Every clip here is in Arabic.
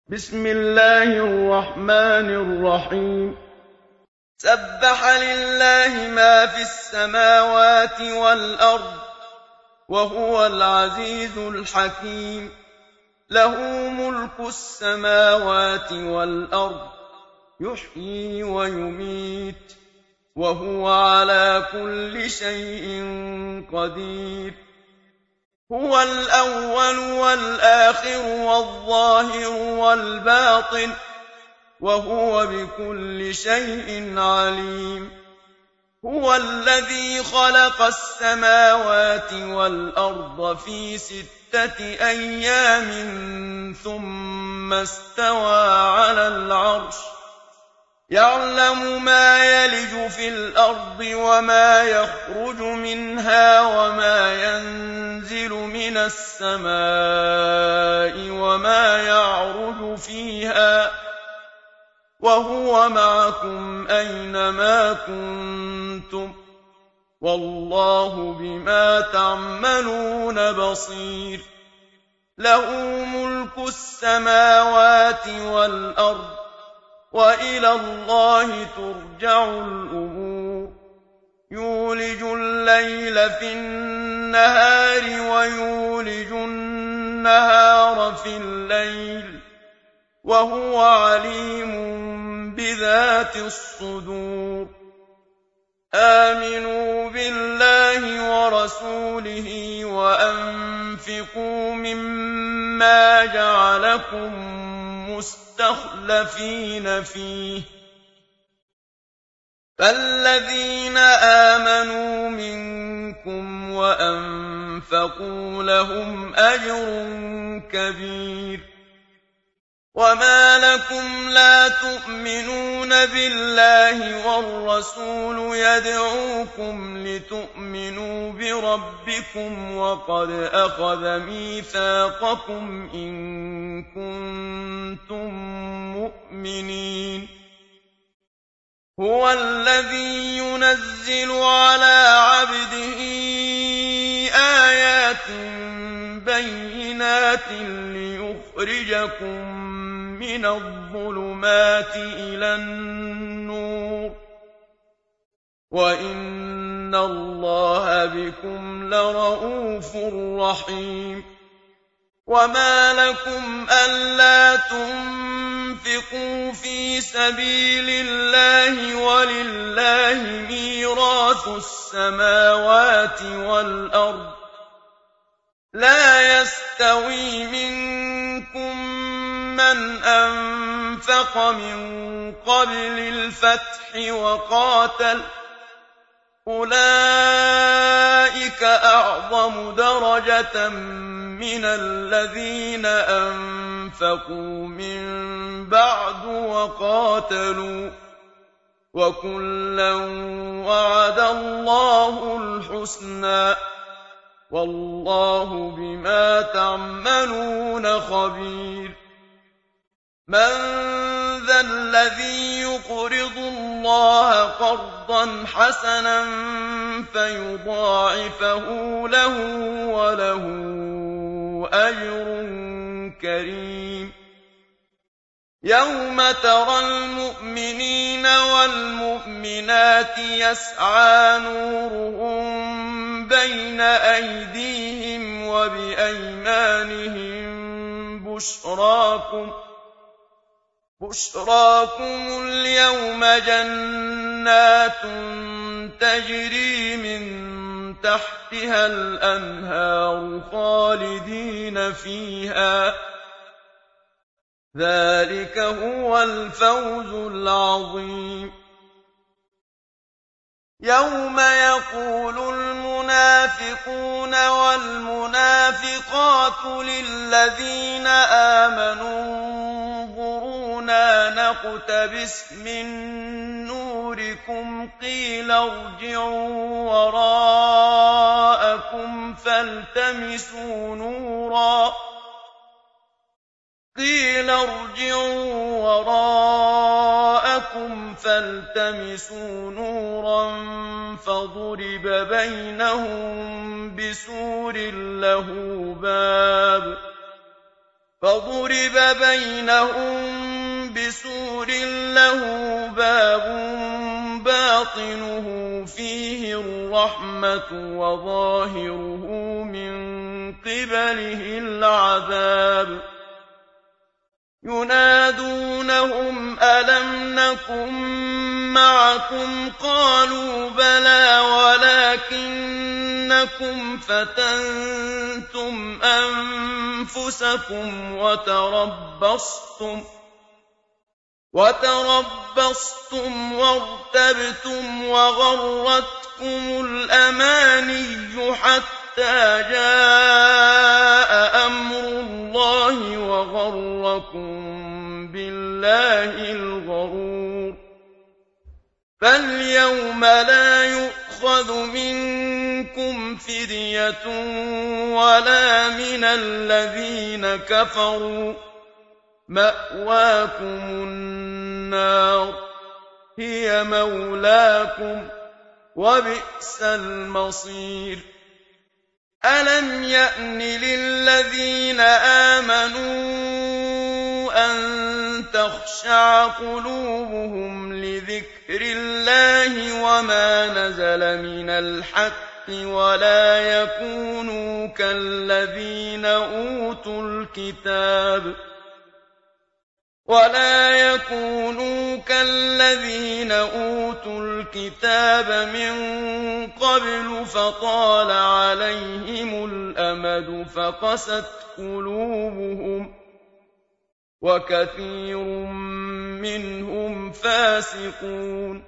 بسم الله الرحمن الرحيم سبح لله ما في السماوات والأرض وهو العزيز الحكيم له ملك السماوات والأرض يحيي ويميت وهو على كل شيء قدير هو الأول والآخر والظاهر والباطن وهو بكل شيء عليم هو الذي خلق السماوات والأرض في 6 أيام ثم استوى على العرش يعلم ما يلج في الأرض وما يخرج منها وما ينزل من السماء وما يعرج فيها وهو معكم أينما كنتم والله بما تعملون بصير له ملك السماوات والأرض وإلى الله ترجع الأمور يولج الليل في النهار ويولج النهار في الليل وهو عليم بذات الصدور آمنوا بالله ورسوله وأنفقوا مما جعلكم مستخلفين فيه فالذين آمنوا منكم وأنفقوا لهم أجر كبير وما لكم لا تؤمنون بالله والرسول يدعوكم لتؤمنوا بربكم وقد أخذ ميثاقكم إن كنتم مؤمنين هو الذي ينزل على عبده آيات بينات ليخرجكم من الظلمات إلى النور وإن الله بكم لرءوف رحيم وما لكم ألا تنفقوا في سبيل الله ولله ميراث السماوات والأرض لا يستوي منكم من أنفق من قبل الفتح وقاتل أولئك أعظم درجة من الذين أنفقوا من بعد وقاتلوا وكلا وعد الله الحسنى والله بما تعملون خبير من ذا الذي يقرض الله قرضا حسنا فيضاعفه له وله أجر كريم يوم ترى المؤمنين والمؤمنات يسعى نورهم بين أيديهم وبأيمانهم بشراكم اليوم جنات تجري من تحتها الأنهار خالدين فيها ذلك هو الفوز العظيم يوم يقول المنافقون والمنافقات للذين آمنوا انظرونا نقتبس من نوركم قيل ارجعوا وراءكم فالتمسوا نورا فضرب بينهم بسور له باب فضرب بينهم بسور له باب باطنه فيه الرحمة وظاهره من قبله العذاب ينادونهم ألم نكن معكم قالوا بلى ولكنكم فتنتم أنفسكم وتربصتم وارتبتم وغرتكم الأماني حتى جاء أمر الله وغركم بالله الغرور فاليوم لا يؤخذ منكم فدية ولا من الذين كفروا مأواكم النار هي مولاكم وبئس المصير ألم يأن للذين آمنوا أن تخشع قلوبهم لذكر الله وما نزل من الحق ولا يكونوا كالذين أوتوا الكتاب من قبل فطال عليهم الأمد فقست قلوبهم وكثير منهم فاسقون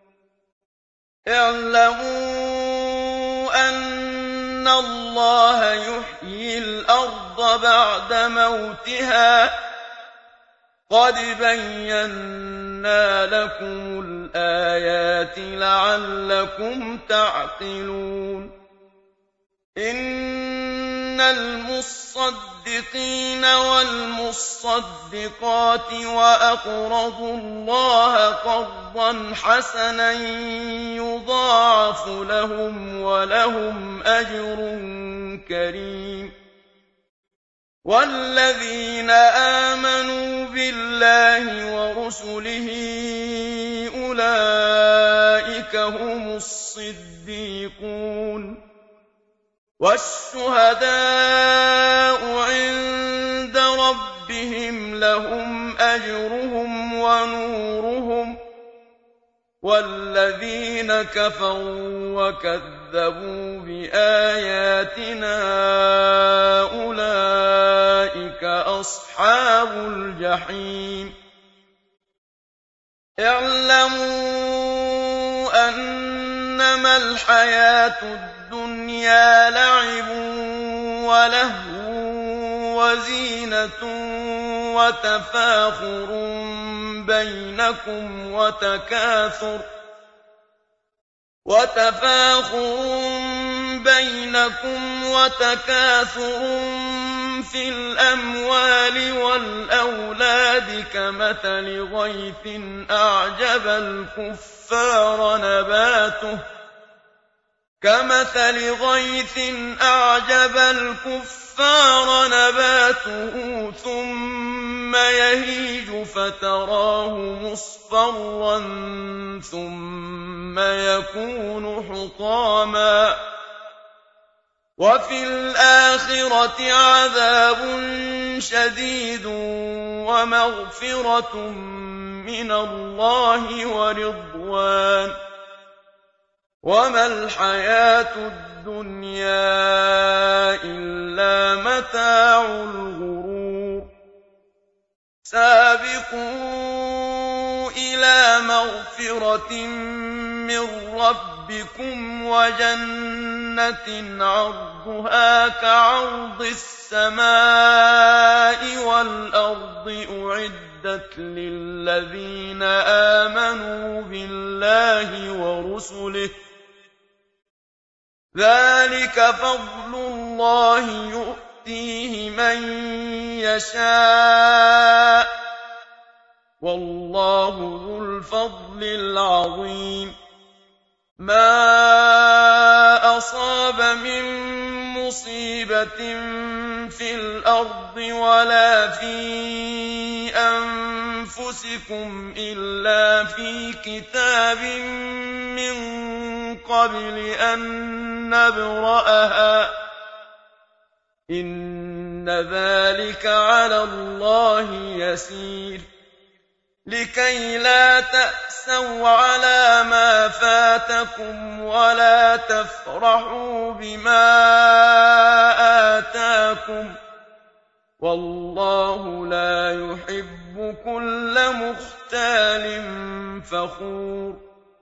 اعلموا أن الله يحيي الأرض بعد موتها قد بينا لكم الآيات لعلكم تعقلون إن المصدقين والمصدقات وأقرضوا الله قرضا حسنا يضاعف لهم ولهم أجر كريم والذين آمنوا بالله ورسله أولئك هم الصديقون والشهداء عند ربهم لهم أجرهم ونورهم والذين كفروا وكذبوا بآياتنا أولئك أصحاب الجحيم اعلموا أنما الحياة الدنيا لعب ولهو وزينة وتفاخر في الأموال والأولاد كمثل غيث أعجب الكفار نباته ثم يهيج فتراه مصفرا ثم يكون حطاما وفي الآخرة عذاب شديد ومغفرة من الله ورضوان وما الحياة الدنيا إلا متاع الغرور سابقوا إلى مغفرة من ربكم وجنة عرضها كعرض السماء والأرض أعدت للذين آمنوا بالله ورسله ذلك فضل الله يؤتيه من يشاء والله ذو الفضل العظيم ما أصاب من مُّصِيبَةٍ فِي الْأَرْضِ وَلَا فِي أَنفُسِكُمْ إِلَّا فِي كِتَابٍ مِّن قَبْلِ أَن نَّبْرَأَهَا ۚ إِنَّ ذَٰلِكَ عَلَى اللَّهِ يَسِيرٌ لِّكَيْ لَا تَأْسَوْا عَلَىٰ مَا فَاتَكُمْ وَلَا تَفْرَحُوا بِمَا آتَاكُمْ ۗ وَاللَّهُ لَا يُحِبُّ كُلَّ مُخْتَالٍ فَخُورٍ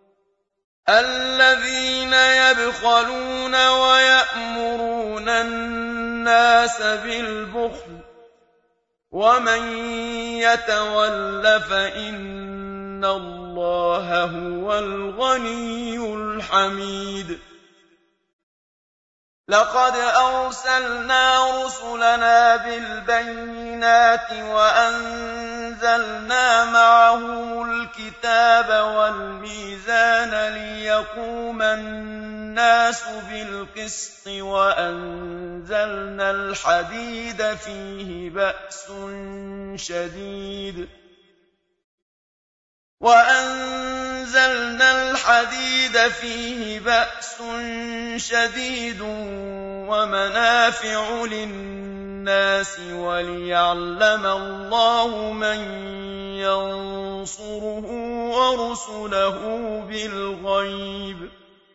الَّذِينَ يَبْخَلُونَ وَيَأْمُرُونَ النَّاسَ بِالْبُخْلِ ۗ وَمَن يَتَوَلَّ فَإِنَّ اللَّهَ هُوَ الْغَنِيُّ الْحَمِيدُ لَقَدْ أَرْسَلْنَا رُسُلَنَا بِالْبَيِّنَاتِ وَأَنزَلْنَا مَعَهُمُ الْكِتَابَ وَالْمِيزَانَ لِيَقُومَ النَّاسُ بِالْقِسْطِ وَأَنزَلْنَا الْحَدِيدَ فِيهِ بَأْسٌ شَدِيدٌ وَمَنَافِعُ لِلنَّاسِ وَلِيَعْلَمَ اللَّهُ مَن يَنصُرُهُ وَرُسُلَهُ بِالْغَيْبِ ۚ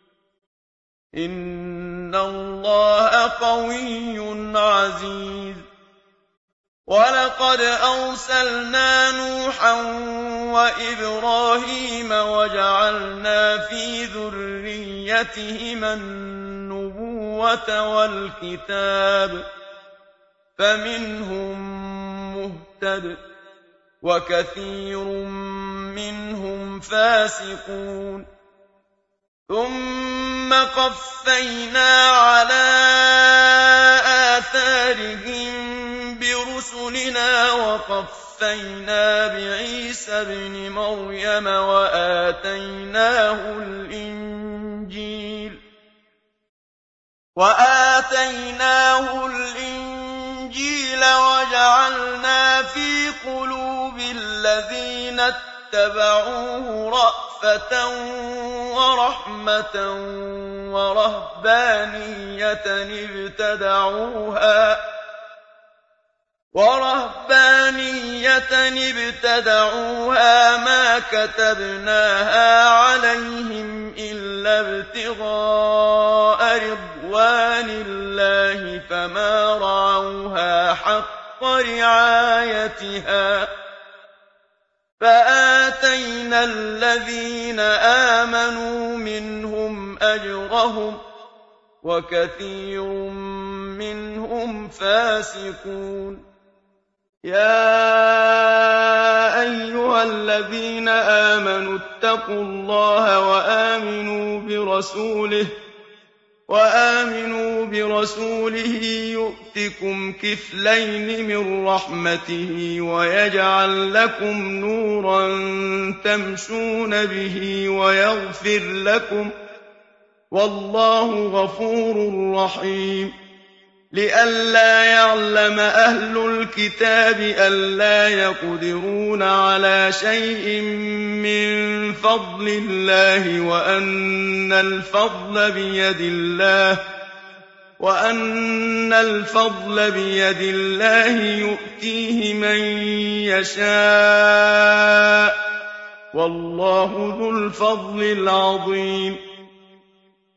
إِنَّ اللَّهَ قَوِيٌّ عَزِيزٌ وَلَقَدْ أَرْسَلْنَا نُوحًا وَإِبْرَاهِيمَ وَجَعَلْنَا فِي ذُرِّيَّتِهِمَا النُّبُوَّةَ وَالْكِتَابَ ۖ فَمِنْهُم مُّهْتَدٍ ۖ وَكَثِيرٌ مِّنْهُمْ فَاسِقُونَ ثُمَّ قَفَّيْنَا عَلَىٰ آثَارِهِم بِرُسُلِنَا وَقَفَّيْنَا بِعِيسَى ابْنِ مَرْيَمَ وَآتَيْنَاهُ الْإِنجِيلَ وَجَعَلْنَا فِي قُلُوبِ الَّذِينَ اتَّبَعُوهُ رَأْفَةً وَرَحْمَةً وَرَهْبَانِيَّةً ابْتَدَعُوهَا مَا كَتَبْنَاهَا عَلَيْهِمْ إِلَّا ابْتِغَاءَ رِضْوَانِ اللَّهِ فَمَا رَعَوْهَا حَقَّ رِعَايَتِهَا ۖ فَآتَيْنَا الَّذِينَ آمَنُوا مِنْهُمْ أَجْرَهُمْ ۖ وَكَثِيرٌ مِّنْهُمْ فَاسِقُونَ يَا أَيُّهَا الَّذِينَ آمَنُوا اتَّقُوا اللَّهَ وَآمِنُوا بِرَسُولِهِ يُؤْتِكُمْ كِفْلَيْنِ مِن رَّحْمَتِهِ وَيَجْعَل لَّكُمْ نُورًا تَمْشُونَ بِهِ وَيَغْفِرْ لَكُمْ ۚ وَاللَّهُ غَفُورٌ رَّحِيمٌ لِّئَلَّا يَعْلَمَ أَهْلُ الْكِتَابِ أَلَّا يَقْدِرُونَ عَلَىٰ شَيْءٍ مِّن فَضْلِ اللَّهِ وَأَنَّ الْفَضْلَ بِيَدِ اللَّهِ يُؤْتِيهِ مَن يَشَاءُ ۚ وَاللَّهُ ذُو الْفَضْلِ الْعَظِيمِ